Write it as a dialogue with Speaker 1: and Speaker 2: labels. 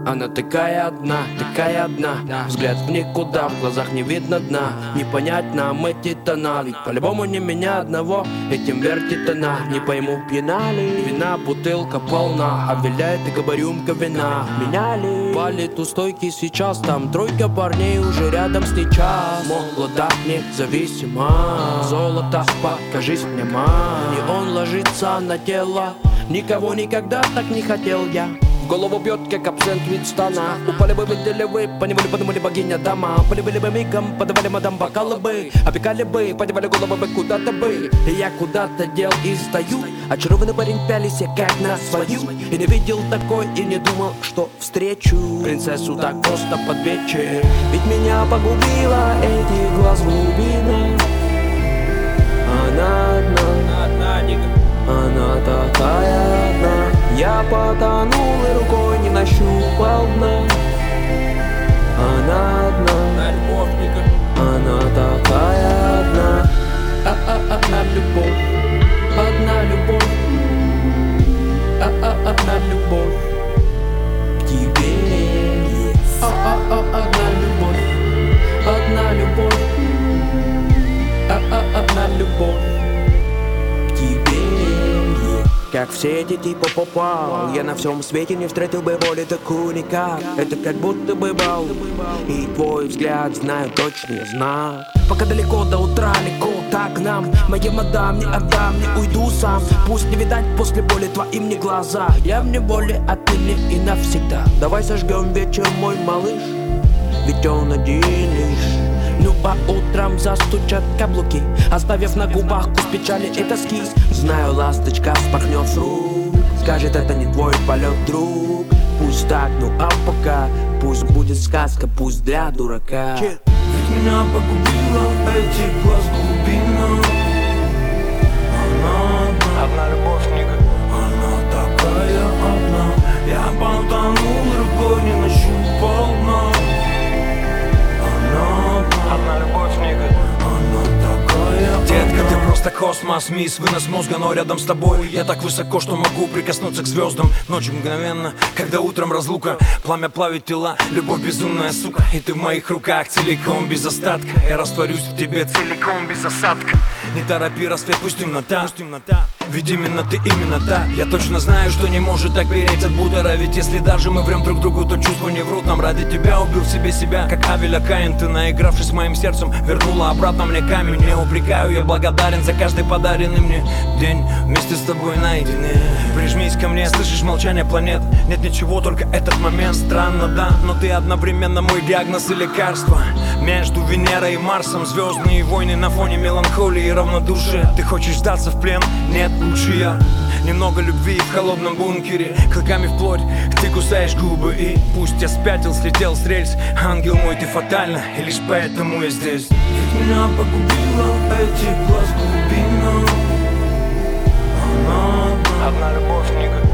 Speaker 1: Она такая одна, взгляд в никуда, в глазах не видно дна. Не понять нам эти тона, ведь по-любому не меня одного этим вертит она. Не пойму, пьяна ли, вина бутылка полна, а виляет и рюмка вина. Меня ли палит у стойки сейчас, там тройка парней уже рядом с ней час. Молода, независима, золото, покажись мне, мам. Не он ложится на тело, никого никогда так не хотел я. В голову бьет, как абсент вид стана. Упали бы, видели вы, поневоле подумали богиня дома. Полюбили бы мигом, подавали мадам бокалы бы. Опекали бы, подевали головы бы куда-то бы. И я куда-то дел и стою. Очарованный парень пялись я как на свою. И не видел такой, и не думал, что встречу принцессу так просто под вечер. Ведь меня погубила эти глаз глубина. Она одна, она такая одна. Я потонул и рукой не нащупал дна. Она одна, она такая одна. Одна любовь, одна любовь, одна любовь к тебе. Одна любовь, одна любовь, одна любовь к тебе. Как все эти типа попал, я на всем свете не встретил бы боли такую никак. Это как будто бы бал, и твой взгляд знаю точный знак. Пока далеко до утра, легко так нам. Моей мадам не отдам, не уйду сам. Пусть не видать после боли твоим не глаза. Я в неволе отныне и навсегда. Давай сожгем вечер, мой малыш, ведь он один лишь. Ну по утрам застучат каблуки, оставив на губах вкус печали и тоски. Знаю, ласточка вспорхнет с рук, скажет, это не твой полет, друг. Пусть так, ну а пока пусть будет сказка, пусть для дурака.
Speaker 2: Ведь меня погубила эти глаз глубина. Она одна любовь, книга. Она такая одна. Я потонул, рукой не нащупал дна. Одна любовь, книга. Она такая. Детка, ты просто космос, мисс, вынос мозга, но рядом с тобой я так высоко, что могу прикоснуться к звездам. Ночью мгновенно, когда утром разлука, пламя плавит тела, любовь безумная, сука. И ты в моих руках целиком, без остатка. Я растворюсь в тебе целиком, без осадка. Не торопи рассвет, пусть темнота. Ведь именно ты, именно та. Я точно знаю, что не может так переть от бутера. Ведь если даже мы врем друг другу, то чувства не врут нам. Ради тебя убил в себе себя, как Авеля Каин. Ты, наигравшись моим сердцем, вернула обратно мне камень. Не упрекаю, я благодарен за каждый подаренный мне день вместе с тобой наедине. Прижмись ко мне, слышишь молчание планет. Нет ничего, только этот момент. Странно, да, но ты одновременно мой диагноз и лекарство. Между Венерой и Марсом звездные войны на фоне меланхолии и равнодушия. Ты хочешь сдаться в плен? Нет, лучше я. Немного любви в холодном бункере, клыками вплоть, ты кусаешь губы. И пусть я спятил, слетел с рельс, ангел мой, ты фатально, и лишь поэтому я здесь. Ведь меня погубила эти глаз глубина. Она одна любовь, книга.